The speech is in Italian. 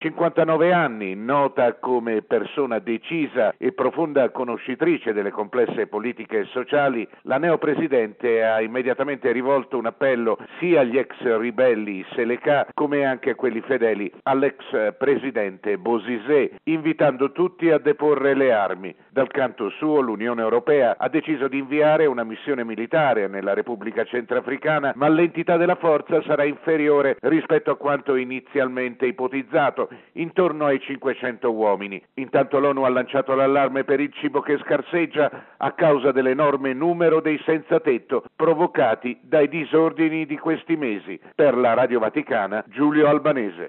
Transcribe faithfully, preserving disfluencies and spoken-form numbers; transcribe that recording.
cinquantanove anni, nota come persona decisa e profonda conoscitrice delle complesse politiche sociali, la neopresidente ha immediatamente rivolto un appello sia agli ex ribelli Seleka come anche a quelli fedeli all'ex presidente Bozizé, invitando tutti a deporre le armi. Dal canto suo, l'Unione Europea ha deciso di inviare una missione militare nella Repubblica Centrafricana, ma l'entità della forza sarà inferiore rispetto a quanto inizialmente ipotizzato, intorno ai cinquecento uomini. Intanto l'ONU ha lanciato l'allarme per il cibo che scarseggia a causa dell'enorme numero dei senza tetto provocati dai disordini di questi mesi. Per la Radio Vaticana, Giulio Albanese.